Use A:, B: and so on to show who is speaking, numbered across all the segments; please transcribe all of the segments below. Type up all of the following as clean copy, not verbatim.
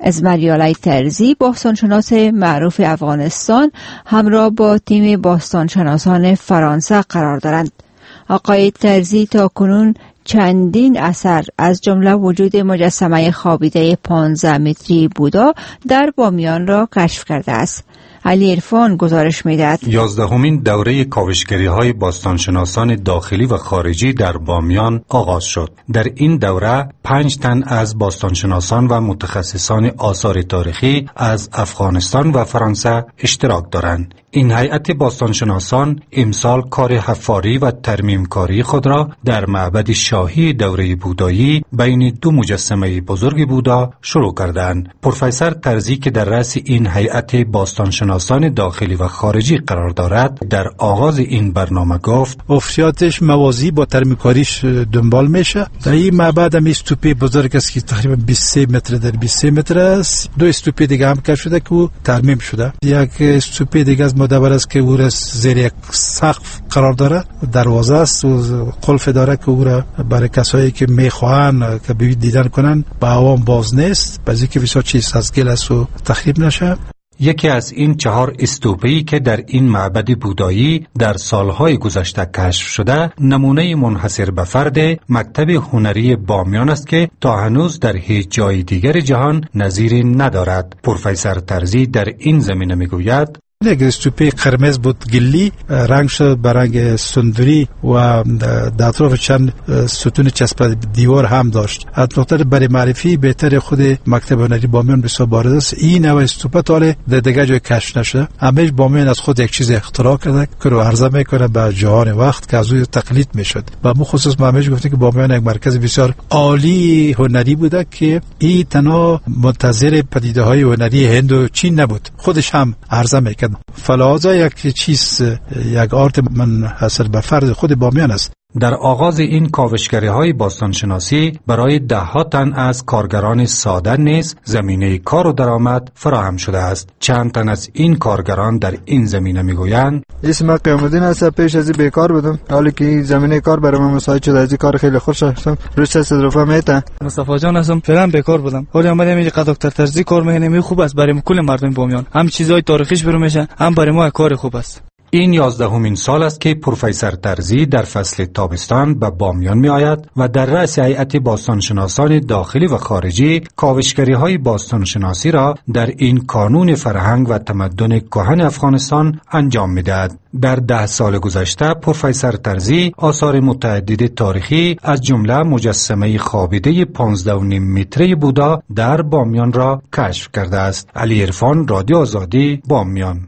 A: ازمریالای ترزی، باستانشناس معروف افغانستان، همراه با تیم باستانشناسان فرانسه قرار دارند. آقای ترزی تا کنون چندین اثر از جمله وجود مجسمه خوابیده 15 متری بودا در بامیان را کشف کرده است. علی عرفان گزارش می‌دهد.
B: 11مین دوره کاوشگری‌های باستانشناسان داخلی و خارجی در بامیان آغاز شد. در این دوره 5 تن از باستانشناسان و متخصصان آثار تاریخی از افغانستان و فرانسه اشتراک دارند. این هیئت باستانشناسان امسال کار حفاری و ترمیمکاری خود را در معبد شاهی دوره بودایی بین 2 مجسمه بزرگ بودا شروع کردند. پروفسور ترزی که در رأس این هیئت باستانشناسان داخلی و خارجی قرار دارد، در آغاز این برنامه گفت:
C: افسیاتش موازی با ترمیمکاریش دنبال میشه. در این معبد هم استوپی بزرگ است که تقریبا 23 متر در 23 متر است. 2 استوپی دیگه هم کشف شده که ترمیم شده. یک استوپی دیگه از مدبر است که او را زیر یک سقف قرار داره، دروازه است و قلف داره که او را برای کسایی که میخواهند که دیدن کنن به عوام باز نیست، بعضی که بسیار چیز از گل است و تخریب نشه.
B: یکی از این 4 استوپه‌ای که در این معبد بودایی در سالهای گذشته کشف شده، نمونه منحصر به فرد مکتب هنری بامیان است که تا هنوز در هیچ جای دیگر جهان نظیری ندارد. پروفسور ترزی در این زمینه میگوید:
C: یک استوپی قرمز بود، گلی رنگ شد به رنگ سندری و در اطراف چند ستون چسب دیوار هم داشت. از نقطه برای معرفی بهتر خود مکتب هنری بامیان بسیار بارز است. این نوع استوپا تا در دیگه جای کشف نشده. همش بامیان از خود یک چیز اختراع کرده که رو عرضه میکنه به جهان وقت که از او تقلید میشد. و ما خصوص ما همش گفتیم که بامیان یک مرکز بسیار عالی هنری بوده که این تنها منتظر پدیده های هنری هند و چین نبود، خودش هم عرضه میکرد. فلازا یک چیز، یک آرت منحصر به فرد خود بامیان است.
B: در آغاز این کاوشگری‌های باستانشناسی برای 10 تن از کارگران ساده نیز زمینه کار و درآمد فراهم شده است. چند تن از این کارگران در این زمینه میگویند:
D: اسم قیام‌الدین است. پیش از این بیکار بودم، حالی که زمینه کار برای من مساعد شد. از این کار خیلی خوش هستم. روز صدرفه میته.
E: مصطفی جان هستم. فعلا بیکار بودم، ولی اومدم اینجا دکتر ترزی کار میکنم. خوب است برای کل مردم بامیان، هم چیزای تاریخیش برو میشه، هم برای ما کار خوب است.
B: این 11مین سال است که پروفسور ترزی در فصل تابستان به بامیان می آید و در رأس هیئت باستانشناسان داخلی و خارجی کاوشگری‌های باستانشناسی را در این کانون فرهنگ و تمدن کهن افغانستان انجام می دهد. در 10 سال گذشته پروفسور ترزی آثار متعدد تاریخی از جمله مجسمه خوابیده 15.5 متری بودا در بامیان را کشف کرده است. علی عرفان، رادیو آزادی، بامیان.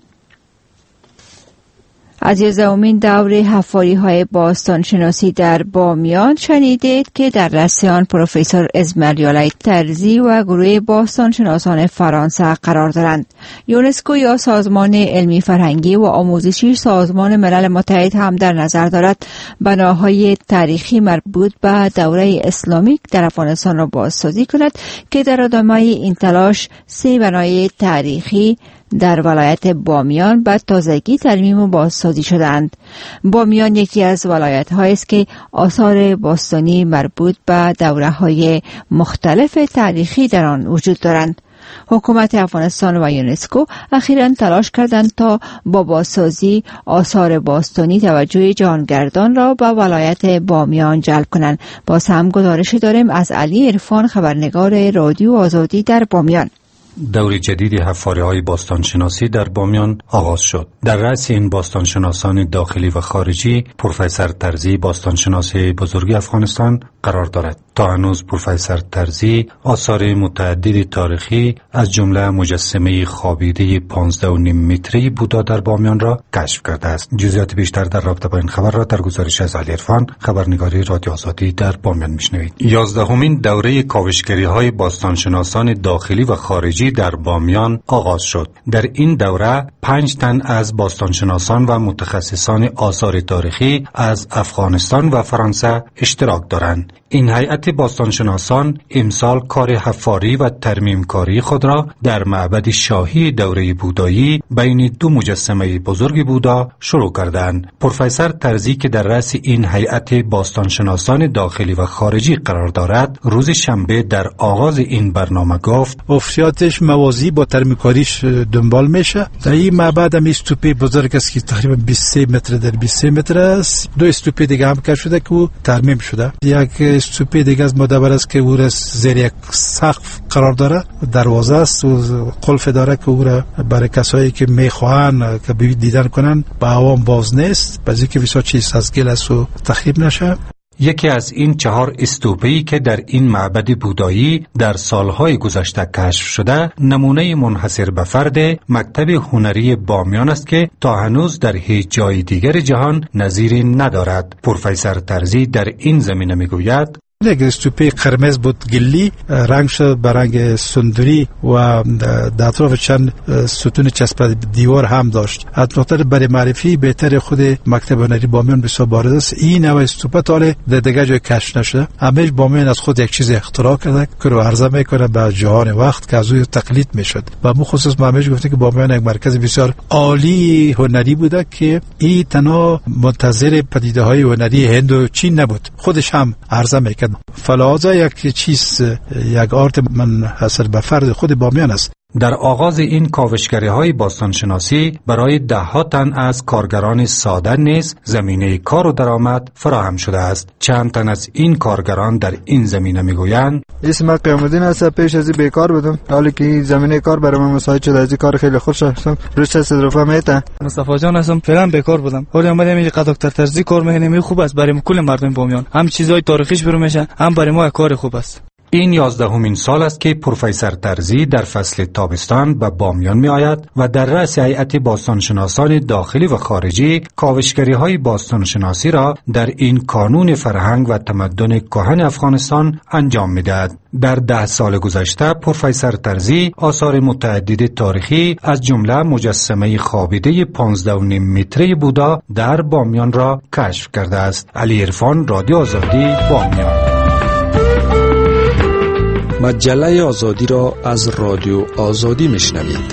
A: از 11مین دوره حفاری‌های باستانشناسی در بامیان شنیدید که در رأس آن پروفسور ازمریالای ترزی و گروه باستانشناسان فرانسه قرار دارند. یونسکو یا سازمان علمی فرهنگی و آموزشی سازمان ملل متحد هم در نظر دارد بناهای تاریخی مربوط به دوره اسلامی در افغانستان را بازسازی کند که در ادامه این تلاش 3 بنای تاریخی در ولایت بامیان به تازگی ترمیم و بازسازی شدند. بامیان یکی از ولایت‌هایی است که آثار باستانی مربوط به دوره‌های مختلف تاریخی در آن وجود دارند. حکومت افغانستان و یونسکو اخیراً تلاش کردند تا با بازسازی آثار باستانی توجه جهانگردان را به ولایت بامیان جلب کنند. باز هم گزارش داریم از علی عرفان، خبرنگار رادیو آزادی در بامیان.
B: دور جدید حفاری‌های باستانشناسی در بامیان آغاز شد. در رأس این باستانشناسان داخلی و خارجی پروفسور ترزی، باستانشناس بزرگ افغانستان، قرار دارد. تا هنوز پروفسور ترزی آثار متعدد تاریخی از جمله مجسمه خوابیده 15.5 متری بودا در بامیان را کشف کرده است. جزئیات بیشتر در رابطه با این خبر را در گزارش از علی عرفان، خبرنگاری رادیو آزادی در بامیان میشنوید. 11مین دوره کاوشگری‌های باستانشناسان داخلی و خارجی در بامیان آغاز شد. در این دوره 5 تن از باستانشناسان و متخصصان آثار تاریخی از افغانستان و فرانسه اشتراک دارند. این هیئت باستانشناسان امسال کار حفاری و ترمیمکاری خود را در معبد شاهی دوره بودایی بین دو مجسمه بزرگ بودا شروع کردند. پروفسور ترزی که در رأس این هیئت باستانشناسان داخلی و خارجی قرار دارد، روز شنبه در آغاز این برنامه گفت
C: افسیاتش موازی با ترمیمکاریش دنبال میشه. در این معبد هم استوپی بزرگ است که تقریبا 23 متر در 23 متر است. دو استوپی دیگه هم کار شده که او ترمیم شده. یک استوپی دیگه از مدبر است که او را زیر یک سقف قرار داره، دروازه است و قلف داره که او را برای کسایی که میخواهند که دیدن کنن با عوام باز نیست، بعضی که بسیار چیز از گل است و تخریب نشه.
B: یکی از این 4 استوپه‌ای که در این معبد بودایی در سالهای گذشته کشف شده، نمونه منحصر به فرد مکتب هنری بامیان است که تا هنوز در هیچ جای دیگر جهان نظیری ندارد. پروفسور ترزی در این زمینه میگوید
C: یک استوپی قرمز بود گلی، رنگ شد به رنگ سندری و در اطراف چند ستون چسب دیوار هم داشت. از نقطه برای معرفی بهتر خود مکتب هنری بامیان بسیار بارز است. این نوع استوپا تا در دیگه جای کشف نشده. همه بامیان از خود یک چیز اختراع کرده که رو عرضه میکنه به جهان وقت که از او تقلید میشد. و مو خصوص ما همیشه گفته که بامیان یک مرکز بسیار عالی هنری بوده که این تنها منتظر پدیده های هنری هند و چین نبود، خودش هم عرضه میکرد. فلازا یک چیز، یک آرت منحصر به فرد خود بامیان است.
B: در آغاز این کاوشگری‌های باستانشناسی برای 10 تن از کارگران ساده نیز زمینه کار و درآمد فراهم شده است. چند تن از این کارگران در این زمینه میگویند
D: اسم قیام‌الدین است. پیش از این بیکار بودم، حالی که زمینه کار برای من مساعد شد. از این کار خیلی خوش هستم. روش صدرفه میته.
E: مصطفی جان هستم، فعلا بیکار بودم. حالا اومدم اینجا دکتر ترزی کار میکنم. خوب است برای کل مردم بامیان، هم چیزای تاریخیش برو میشه، هم برای ما کار خوب است.
B: این 11مین سال است که پروفسور ترزی در فصل تابستان به بامیان می آید و در رأس هیئت باستانشناسان داخلی و خارجی کاوشگری‌های باستانشناسی را در این کانون فرهنگ و تمدن کهن افغانستان انجام می دهد. در 10 سال گذشته پروفسور ترزی آثار متعدد تاریخی از جمله مجسمه خوابیده 15.5 متری بودا در بامیان را کشف کرده است. علی عرفان، رادیو آزادی، بامیان.
F: مجله آزادی را از رادیو آزادی میشنوید.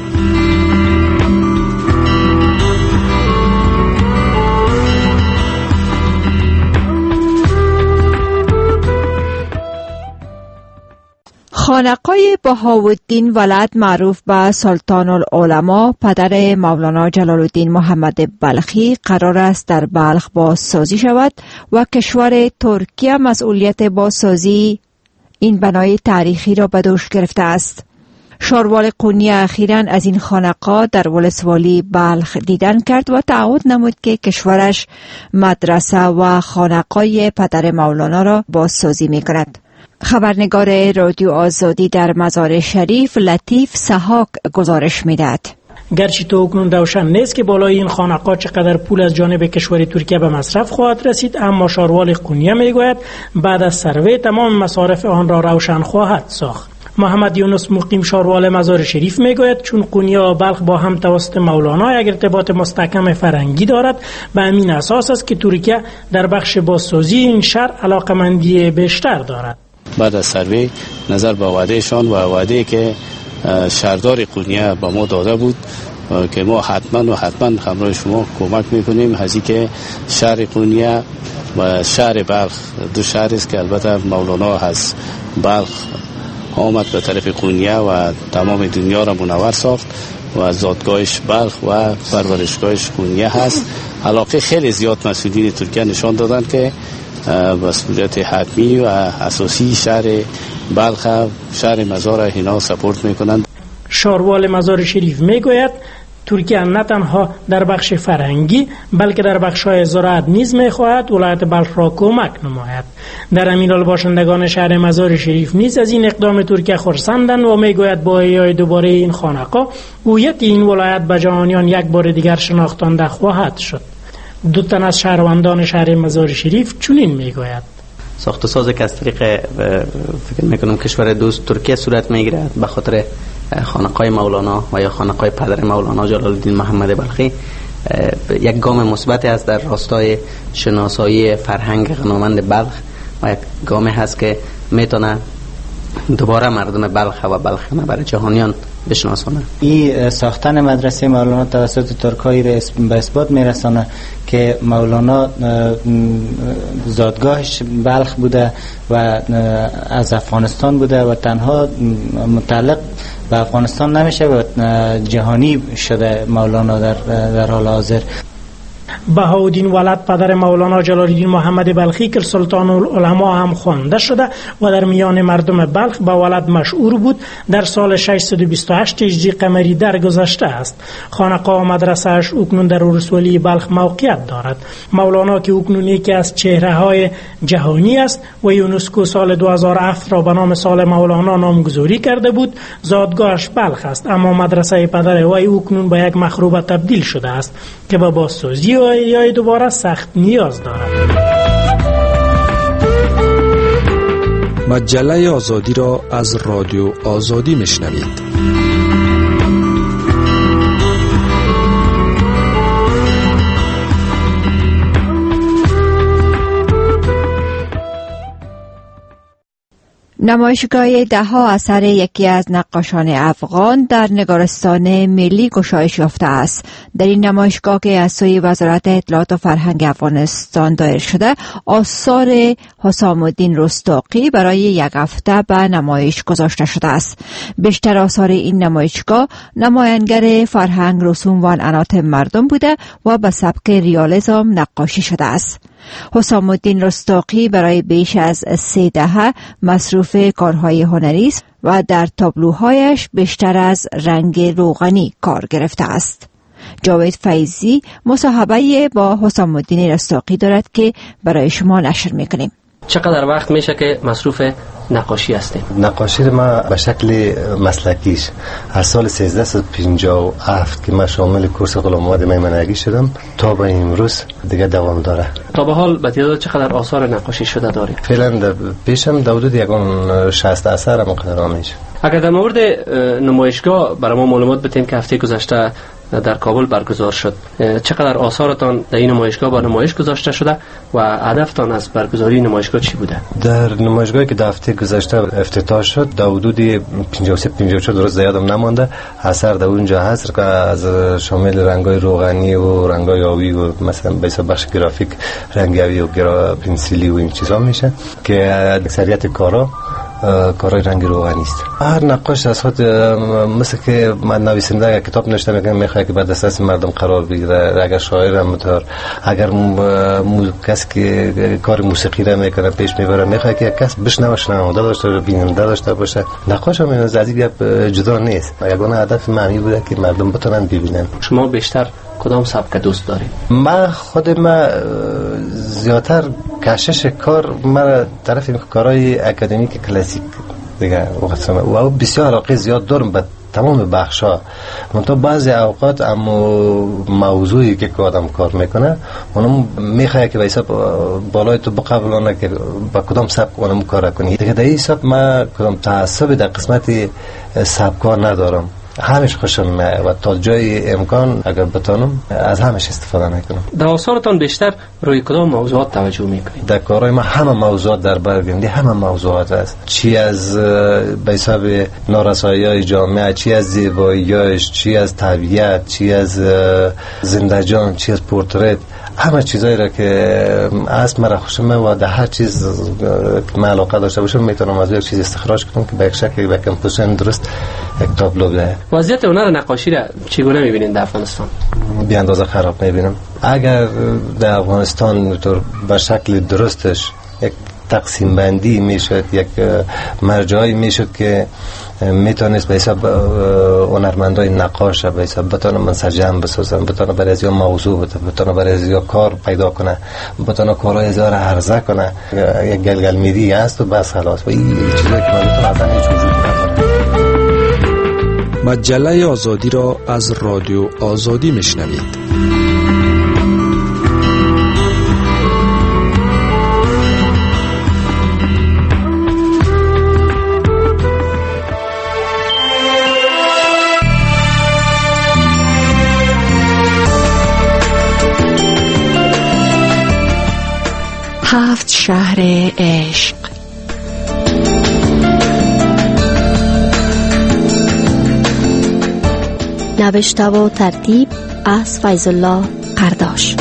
A: خانقاه بهاءالدین ولد معروف به سلطان العلماء پدر مولانا جلال الدین محمد بلخی قرار است در بلخ بازسازی شود و کشور ترکیه مسئولیت بازسازی این بنای تاریخی را به دوش گرفته است. شاروال قونی اخیراً از این خانقاه در ولسوالی بلخ دیدن کرد و تعهد نمود که کشورش مدرسه و خانقاه پدر مولانا را بازسازی می‌کند. خبرنگار رادیو آزادی در مزار شریف لطیف سحاک گزارش می‌دهد.
G: گرچه تا اکنون روشن نیست که بالای این خانقاه چقدر پول از جانب کشور ترکیه به مصرف خواهد رسید، اما شاروال قونیه میگوید بعد از سروی تمام مصارف آن را روشن خواهد ساخت. محمد یونس مقیم شاروال مزار شریف میگوید چون قونیه و بلخ با هم توسط مولانا یک ارتباط مستحکم فرهنگی دارد، به همین اساس است که ترکیه در بخش بازسازی این شهر علاقمندی بیشتر دارد.
H: بعد از سروی نظر به وعدهشان و وعده که شهردار قونیه با ما داده بود که ما حتما همراه شما کمک میکنیم از اینکه شهر قونیه و شهر بلخ دو شهر است که البته مولانا از بلخ آمد به طرف قونیه و تمام دنیا را منور ساخت و زادگاهش بلخ و پرورشگاهش قونیه هست. علاقه خیلی زیاد مسئولین ترکیه نشان دادن که مسئولیت حتمی و اساسی شهر بلخ شهر مزار اینا سپورت میکنند.
G: شاروال مزار شریف میگوید ترکیه نه تنها در بخش فرهنگی بلکه در بخش‌های زراعت نیز می‌خواهد ولایت بلخ را کمک نماید. در همین حال باشندگان شهر مزار شریف نیز از این اقدام ترکیه خرسندند و میگوید با احیای دوباره این خانقاه هویت این ولایت به جهانیان یک بار دیگر شناختانده خواهد شد. دو تن از شهروندان شهر مزار شریف چنین میگوید.
I: ساخت و ساز که از طریق فکر میکنم کشور دوست ترکیه صورت میگیرد به خاطر خانقاه مولانا و یا خانقاه پدر مولانا جلال الدین محمد بلخی یک گام مثبتی است در راستای شناسایی فرهنگ غنامند بلخ و یک گام هست که میتونه دوباره مردم بلخ و بلخ برای جهانیان بشناسونه.
J: این ساختن مدرسه مولانا توسط ترکایی به اثبات میرسانه که مولانا زادگاهش بلخ بوده و از افغانستان بوده و تنها متعلق به افغانستان نمیشه و جهانی شده مولانا در حال حاضر.
G: بهاءالدین ولد پدر مولانا جلال الدین محمد بلخی که سلطان العلماء هم خوانده شده و در میان مردم بلخ به ولد مشهور بود. در سال 628 هجری قمری درگذشته است. خانقاه و مدرسه‌اش اکنون در ولسوالی بلخ موقعیت دارد. مولانا که اکنون یکی از چهره‌های جهانی است و یونسکو سال 2007 را به نام سال مولانا نامگذاری کرده بود، زادگاهش بلخ است، اما مدرسه پدر وی اکنون به یک مخروبه تبدیل شده است که به بازسازی و یا دوباره سخت نیاز دارد.
F: مجله آزادی را از رادیو آزادی میشنوید.
A: نمایشگاه ده‌ها اثر یکی از نقاشان افغان در نگارستان ملی گشایش یافته است. در این نمایشگاه که از سوی وزارت اطلاعات و فرهنگ افغانستان دایر شده، آثار حسام الدین رستاقی برای یک هفته به نمایش گذاشته شده است. بیشتر آثار این نمایشگاه نمایانگر فرهنگ، رسوم و عنعنات مردم بوده و به سبک ریالیسم نقاشی شده است. حسام الدین رستاقی برای بیش از 3 دهه مصروف کارهای هنری است و در تابلوهایش بیشتر از رنگ روغنی کار گرفته است. جاوید فیضی مصاحبه با حسام الدین رستاقی دارد که برای شما نشر میکنیم.
K: چقدر وقت میشه که مصروف نقاشی هستیم؟
L: نقاشی ما به شکل مسلکیش از سال 1357 که من شامل کورس غلامآباد میمنگی شدم تا به امروز دیگه دوام داره.
K: تا به حال به تعداد چقدر آثار نقاشی شده دارید؟
L: فعلا پیشم حدود 60 اثر مقدار میشه.
K: اگر در مورد نمایشگاه برای ما معلومات بدین که هفته گذشته در کابل برگزار شد، چقدر آثارتان در این نمایشگاه با نمایش گذاشته شده و هدفتان از برگزاری نمایشگاه چی بوده؟
L: در نمایشگاهی که در هفته گذشته افتتاح شد در حدود 53-54 درست یادم نمانده اثر در اونجا هست که از شامل رنگای روغنی و رنگای آبی و مثلا به حساب بخش گرافیک رنگ آبی و پنسیلی و این چیزا میشه که اکثریت کارهای رنگ روغنی است. هر نقاش از خود مثل که من نویسنده کتاب نوشته میگم میخواد که بعد دست مردم قرار بگیره. اگر شاعر هم اگر کسی که کار موسیقی را میکنه پیش میبره میخواد که کس بشنوه شنونده داشته باشه، بیننده داشته باشه. نقاش هم از این گپ جدا نیست. یگانه هدف معنی بوده که مردم بتونن ببینن.
K: شما بیشتر کدام سبک دوست دارید؟
L: من زیادتر کشش کار من طرف کارهای اکادمیک کلاسیک دیگه و بسیار علاقه زیاد دارم به تمام بخشا. منتها بعضی اوقات اما موضوعی که آدم کار میکنه اونم میخواد که به حساب بالای تو بقبلانه که با کدام سبک اونم کار کنی. دیگه در این حساب من کدام تعصب در قسمت سبکا ندارم. همش خوشم میاد و تا جای امکان اگر بتونم از همش استفاده میکنم.
K: در آثارتان بیشتر روی کدام موضوعات توجه میکنید؟
L: در کارهای ما همه موضوعات در بر گرفته، همه موضوعات است. چی از به حساب نارسایی‌های جامعه، چی از زیبایی‌هاش، چی از طبیعت، چی از زنده جان، چی از پورترت، همه چیزایی را که از مرا خوشم و در هر چیز که من علاقه داشته باشم میتونم از یک چیز استخراج کنم که به یک شکل به کمپوزیشن درست یک تابلو بده.
K: وضعیت هنر نقاشی را چگونه می‌بینید در افغانستان؟
L: بی اندازه خراب می‌بینم. اگر در افغانستان به شکل درستش یک تقسیم بندی میشد، یک مرجعی میشد که میتونست به حساب هنرمندای نقاش به حساب بتونه منسجم بسازن، بتونه برای از موضوع بتونه برای از کار پیدا کنه، بتونه کارهای از عرضه کنه، یک گلگل میری هست و بس خلاص. و این چیزایی که من میتونم اصلا هیچ وجود نداره.
F: مجله آزادی را از رادیو آزادی میشنوید.
M: شهر عشق. نوشته و ترتیب از فیض الله قرداش.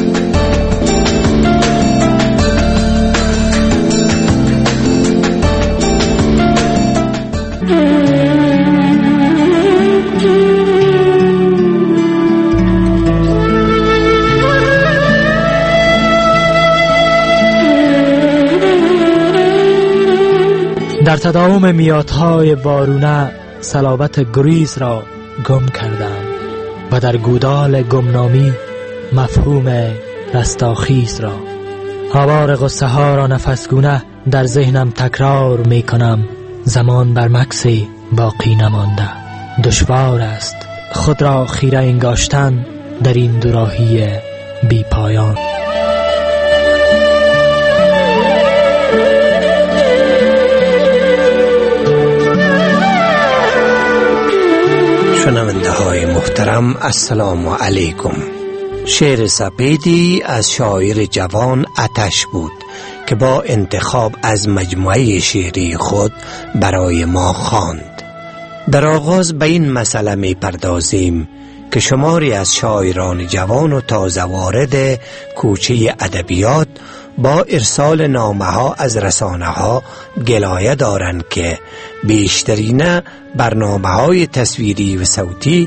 N: در تداوم میادهای بارونه صلابت گریز را گم کردم و در گودال گمنامی مفهوم رستاخیز را. آوار غصه ها را نفسگونه در ذهنم تکرار می کنم. زمان بر مکسی باقی نمانده. دشوار است خود را خیره انگاشتن در این دوراهی بی پایان.
O: شنونده های محترم، السلام علیکم. شعر سپیدی از شاعر جوان آتش بود که با انتخاب از مجموعه شعری خود برای ما خواند. در آغاز به این مسئله می پردازیم که شماری از شاعران جوان و تازه وارد کوچه ادبیات با ارسال نامه ها از رسانه ها گلایه دارند که بیشترین برنامه های تصویری و صوتی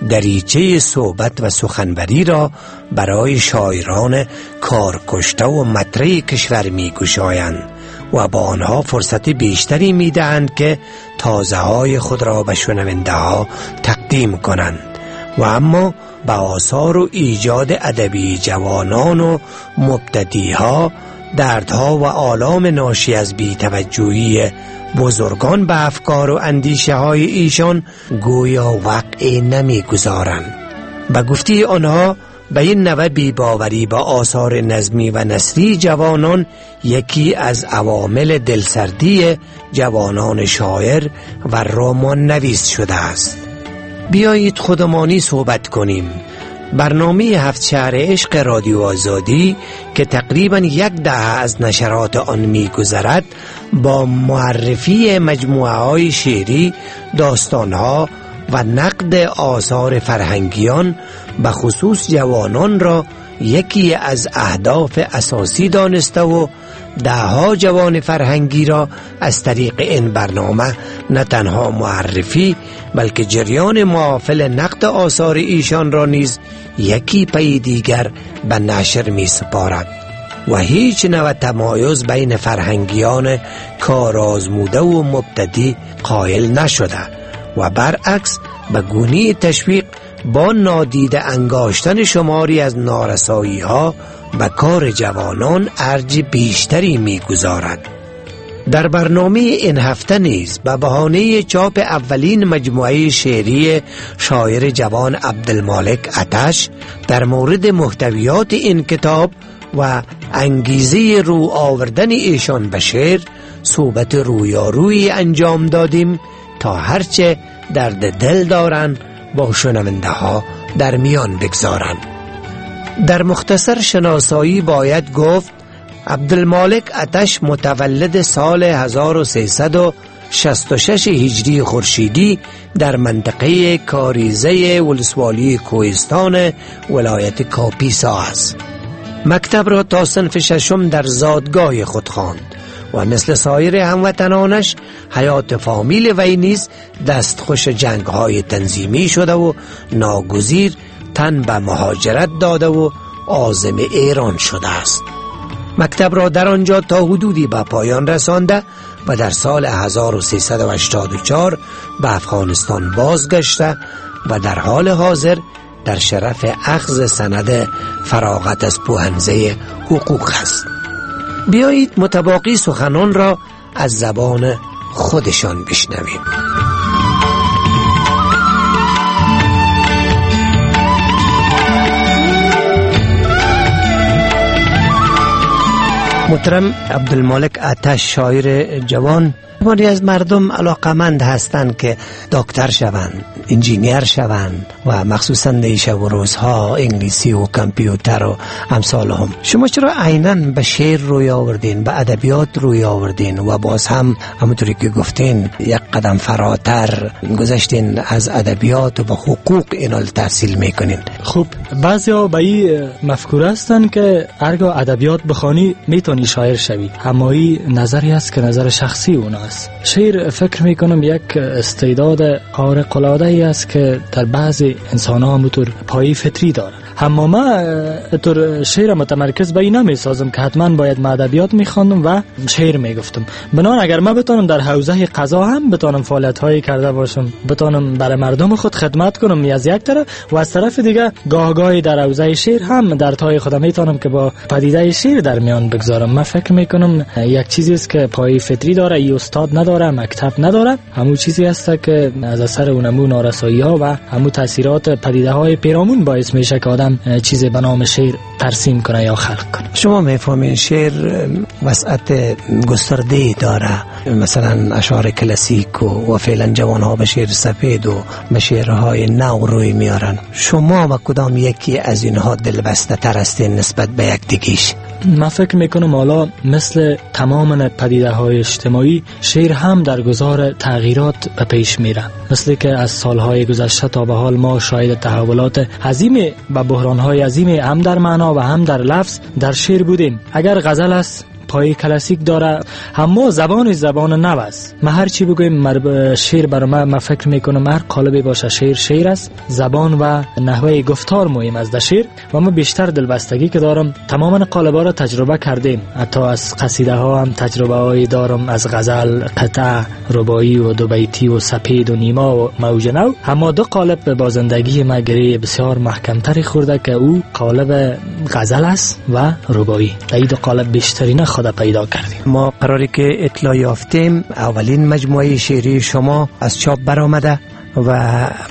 O: دریچه صحبت و سخنوری را برای شاعران کارکشته و مطرح کشور می گشایند و با آنها فرصت بیشتری می دهند که تازه های خود را به شنونده ها تقدیم کنند. و اما با آثار و ایجاد ادبی جوانان و مبتدی‌ها، دردها و آلام ناشی از بی‌توجهی بزرگان به افکار و اندیشه های ایشان گویا وقع نمی‌گذارند. به گفته آنها به این نوع بی‌باوری با آثار نظمی و نثری جوانان یکی از عوامل دلسردی جوانان شاعر و رمان نویس شده است. بیایید خودمانی صحبت کنیم. برنامه 7 شهر عشق رادیو آزادی که تقریبا 1 دهه از نشرات آن می گذرد با معرفی مجموعه های شعری، داستانها و نقد آثار فرهنگیان به خصوص جوانان را یکی از اهداف اساسی دانسته و دهها جوان فرهنگی را از طریق این برنامه نه تنها معرفی بلکه جریان معافل نقد آثار ایشان را نیز یکی پی دیگر به نشر می سپارد و هیچ نوع تمایز بین فرهنگیان کارآزموده و مبتدی قائل نشده و برعکس به گونه تشویق با نادیده انگاشتن شماری از نارسایی ها به کار جوانان ارج بیشتری می گذارد. در برنامه این هفته نیز به بهانه چاپ اولین مجموعه شعری شاعر جوان عبدالمالک آتش در مورد محتویات این کتاب و انگیزه رو آوردن ایشان به شعر صحبت رویارویی انجام دادیم تا هرچه درد دل دارن با شنونده ها در میان بگذارن. در مختصر شناسایی باید گفت عبدالمالک آتش متولد سال 1366 هجری خورشیدی در منطقه کاریزه ولسوالی کوهستان ولایت کاپیسا است. مکتب را تا صنف 6 در زادگاه خود خواند و مثل سایر هموطنانش حیات فامیل وی نیز دستخوش جنگ‌های تنظیمی شده و ناگزیر تن به مهاجرت داده و عازم ایران شده است. مکتب را در آنجا تا حدودی به پایان رسانده و در سال 1384 به افغانستان بازگشته و در حال حاضر در شرف اخذ سند فراغت از پوهنزه حقوق است. بیایید متباقی سخنان را از زبان خودشان بشنویم. محترم عبدالمالک آتش، شاعر جوان، بسیاری از مردم علاقمند هستند که دکتر شوند، انجینیر شوند و مخصوصا در شب و روزها انگلیسی و کامپیوتر و امثال هم. شما چرا عیناً به شعر روی آوردین، به ادبیات روی آوردین و باز هم همونطوری که گفتین یک قدم فراتر گذشتین از ادبیات و به حقوق اینا تحصیل میکنین؟
N: خب بعضیا به این مفکوره هستن که هرگاه ادبیات بخوانی میتونی شاعر شوی، اما این نظری است که نظر شخصی اوناست. شعر فکر میکنم یک استعداد خارق العاده ای است که در بعضی انسان ها همونطور پایی فطری داره. اما من طور شعر متمرکز به این نمیسازم که حتما باید ادبیات میخواندم و شعر میگفتم. بنابراین اگر من بتونم در حوزه قضا هم بتونم فعالیت هایی کرده باشم، بتونم برای مردم خود خدمت کنم از یک طرف، و از طرف دیگه گاهگاهی در حوزه شعر هم در تای خودم میتونم که با پدیده شعر در میان بگذارم. من فکر میکنم یک چیزی است که پای فطری داره، ای استاد نداره، مکتب نداره، همون چیزی است که از اثر اونمون نارسایی ها و همون تاثیرات پدیده های پیرامون باعث میشه که آدم چیزی به نام شعر ترسیم کنه یا خلق کنه.
O: شما میفهمین شعر وسعت گسترده داره، مثلا اشعار کلاسیک و فعلا جوان ها به شعر سفید و به شعرهای نو روی میارن. شما و کدام یکی از اینها دلبسته تر هستین نسبت به یک دیگیش؟
N: من فکر میکنم حالا مثل تمام پدیده های اجتماعی، شعر هم در گذار تغییرات به پیش میره. مثل که از سالهای گذشته تا به حال ما شاهد تحولات عظیم و بحرانهای عظیم هم در معنا و هم در لفظ در شعر بودیم. اگر غزل است پای کلاسیک داره، اما زبان نو است. ما هر چی بگویم شعر برای من فکر میکنم هر قالبی باشه شعر است. زبان و نحوه گفتار مهم است در شعر و ما بیشتر دلبستگی که دارم تماما قالب‌ها را تجربه کردیم. حتی از قصیده ها هم تجربه هایی دارم، از غزل، قطع، رباعی و دو بیتی و سپید و نیما و موج نو. اما دو قالب با زندگی ما گره بسیار محکمتری خورده که او قالب غزل است و رباعی. این دو قالب بیشترین خود پیدا کردیم.
O: ما قراری که اطلاع یافتیم اولین مجموعه شعری شما از چاپ برآمده و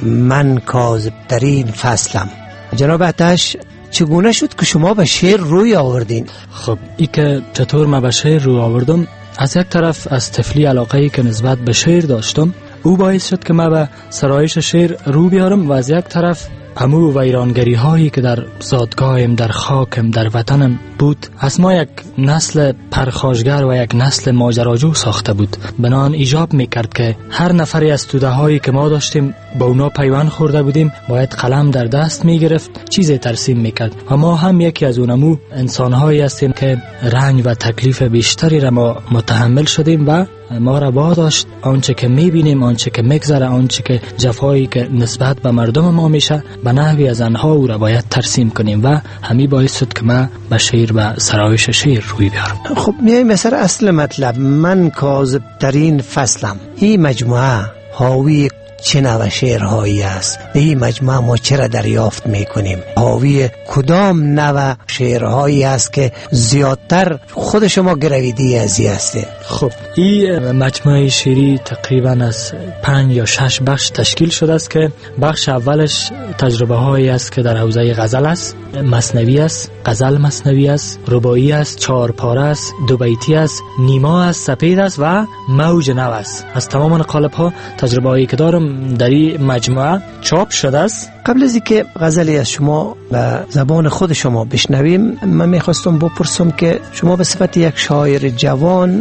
O: من کاذب‌ترین فصلم. جناب آتش، چگونه شد که شما به شعر روی آوردین؟
N: خب این که چطور من به شعر روی آوردم، از یک طرف از طفلی علاقه‌ای که نسبت به شعر داشتم او باعث شد که من به سرایش شعر رو بیارم، و از یک طرف همو ویرانگری هایی که در زادگاهم، در خاکم، در وطنم بود از ما یک نسل پرخاشگر و یک نسل ماجراجو ساخته بود. بنان ایجاب میکرد که هر نفری از توده هایی که ما داشتیم با اونا پیوند خورده بودیم باید قلم در دست میگرفت، چیزی ترسیم میکرد. و ما هم یکی از اونمو انسان هایی هستیم که رنج و تکلیف بیشتری را ما متحمل شدیم و ما را واداشت آنچه که میبینیم، آنچه که میگذره، آنچه که جفایی که نسبت به مردم ما میشه به نحوی از آنها او را باید ترسیم کنیم و همین باعث شد که ما به شعر و سرایش شعر روی بیارم.
O: خب میایم مثلا اصل مطلب، من کاذب‌ترین فصلم. این مجموعه حاوی چه نوع شعرهایی است؟ این مجموعه ما چرا دریافت میکنیم؟ حاوی کدام نوع شعرهایی است که زیادتر خود شما گرویدی ازی هسته؟
N: خب این مجموعه شعری تقریبا از 5 یا 6 بخش تشکیل شده است که بخش اولش تجربه هایی است که در حوزه غزل است، مثنوی است، غزل مثنوی است، رباعی است، 4 پاره است، 2 بیتی است، نیما است، سپید است و موج نو است. از تمام قالب ها تجربه هایی که دارم در این مجموعه چاپ شده است.
O: قبل از اینکه غزلی از شما به زبان خود شما بشنویم، من میخواستم بپرسم که شما به صفت یک شاعر جوان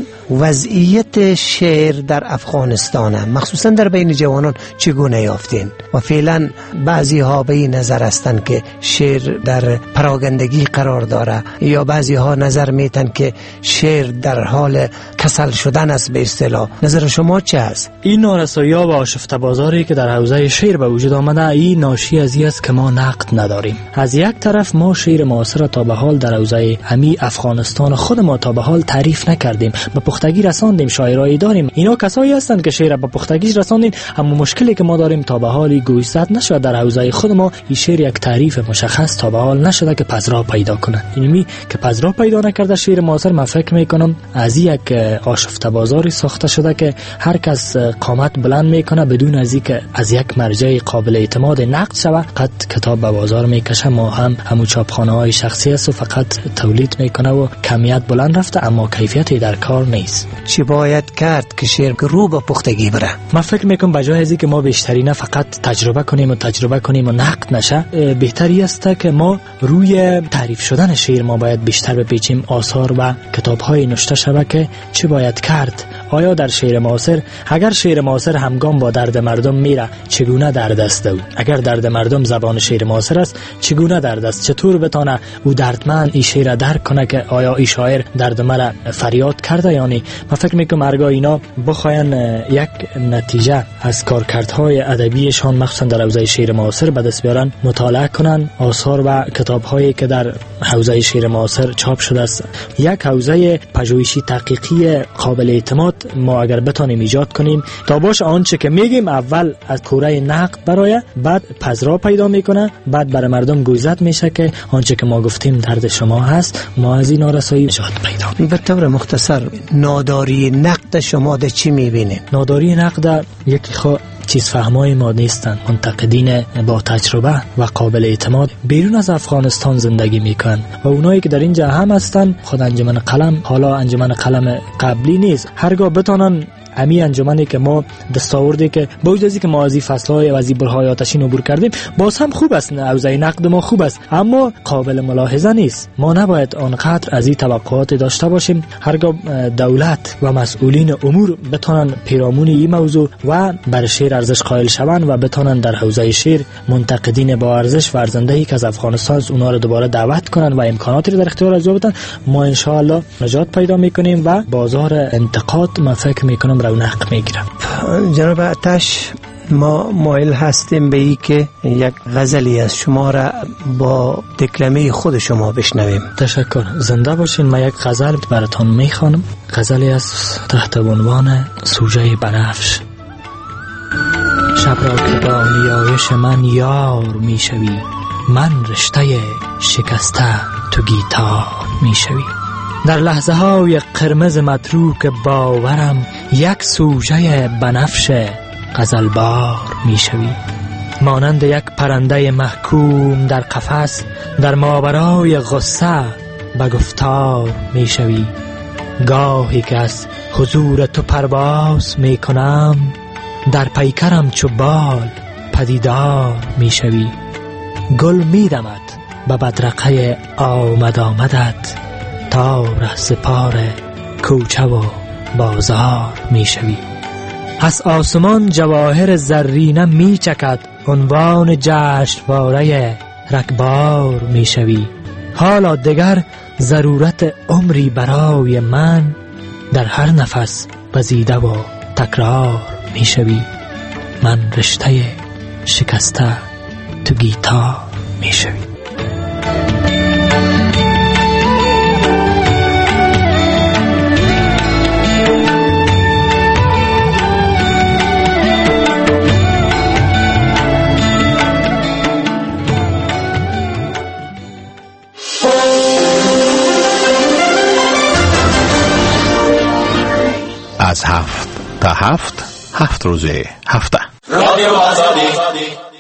O: وضعیت شعر در افغانستان مخصوصا در بین جوانان چگونه یافتین؟ و فعلا بعضی ها به این نظر هستند که شعر در پراگندگی قرار داره، یا بعضی ها نظر میتن که شعر در حال کسل شدن است به اصطلاح. نظر شما چه است؟
N: این نارسایی ها و آشفته بازاری که در حوزه شعر به وجود آمده، این ناشی از این است که ما نقد نداریم. از یک طرف ما شعر معاصر تا به حال در حوزه همی افغانستان خود ما تا به حال تعریف نکردیم، به پختگی رساندیم، شاعرایی داریم. اینا کسایی هستند که شعر به پختگی رساندین، اما مشکلی که ما داریم تا به حال گوشزد نشد. در حوزه خود ما این شعر یک تعریف مشخص تا به حال نشده که پذرا پیدا کنه. اینمی که پذرا پیدا نکرده شعر معاصر، من فکر میکنم از یک آشفته بازاری ساخته شده که هر کس قامت بلند میکنه بدون از اینکه از یک مرجع قابل اعتماد نقد شود. قد کتاب به بازار میکشه، ما هم همو چاپخانه های شخصی است و فقط تولید میکنه و کمیت بلند رفته اما کیفیتی در کار نیست.
O: چی باید کرد که شعر رو به پختگی بره؟
N: من فکر میکنم بجای ازی که ما بیشتری نه فقط تجربه کنیم و نقد نشه، بهتری است که ما روی تعریف شدن شعر ما باید بیشتر بپیچیم. آثار و کتاب های نوشته شده که چی باید کرد. آیا در شعر معاصر اگر شعر معاصر همگام با درد مردم میره چگونه درد است او؟ اگر درد مردم زبان شعر معاصر است چگونه درد است؟ چطور بتونه او دردمند این شعر درک کنه که آیا این شاعر درد مرا فریاد کرده یا نه؟ من فکر میکنم ارگاه اینا بخواین یک نتیجه از کارکردهای ادبیشان مخصوصا در حوزه شعر معاصر به دست بیارن، مطالعه کنن آثار و کتاب‌هایی که در حوزه شعر معاصر چاپ شده است. یک حوزه پژوهشی تحقیقی قابل اعتماد ما اگر بتونیم ایجاد کنیم تا باش آنچه که میگیم اول از کوره نقد برای بعد پذرا پیدا میکنه، بعد برای مردم گویزد میشه که آنچه که ما گفتیم درد شما هست، ما از این نارسایی نجات پیدا.
O: به طور مختصر ناداری نقد شما در چی میبینید؟
N: ناداری نقد یکی چیز فهمای ما نیستند. منتقدین با تجربه و قابل اعتماد بیرون از افغانستان زندگی میکنن و اونایی که در اینجا هم هستن خود انجمن قلم، حالا انجمن قلم قبلی نیست، هرگاه بتونن امی انجمنی که ما دستاوردی که باوجود از اینکه ما از این فصل‌های و از این برهای آتشین عبور کردیم باز هم خوب است، حوزه نقد ما خوب است اما قابل ملاحظه نیست. ما نباید آنقدر از این توقعات داشته باشیم. هرگاه دولت و مسئولین امور بتونن پیرامون این موضوع و بر شعر ارزش قائل شوند و بتونن در حوزه شعر منتقدین با ارزش ورزنده‌ای که از افغانستان اونا رو دوباره دعوت کنن و امکاناتی رو در اختیار از بدن، ما ان شاء الله نجات پیدا می‌کنیم و بازار انتقاد ما فکر می‌کنم رونق میگیرم.
O: جناب آتش، ما مایل هستیم به این که یک غزلی از شما را با دکلمه خود شما بشنویم.
N: تشکر، زنده باشین. من یک غزل براتون میخوانم، غزلی از تحت عنوان سوژه بنفش. شب را که با نیایش من یار میشوی، من رشته شکسته تو گیتار میشوی. در لحظه های قرمز متروک باورم یک سوژه بنفش غزلبار میشوی. مانند یک پرنده محکوم در قفس در ماورای غصه به گفتار میشوی. گاهی که از حضور تو پرواز میکنم در پیکرم چو بال پدیدار میشوی. گل میدمد به بدرقه آمدت تا رهسپار کوچه و بازار میشوی. از آسمان جواهر زرینه میچکد عنوان جشنواره رکبار میشوی. حالا دگر ضرورت عمری برای من در هر نفس وزیده و تکرار میشوی. من رشته شکسته تو گیتار میشوی.
P: از 7 تا 7 روز هفته.
Q: رادیو آزادی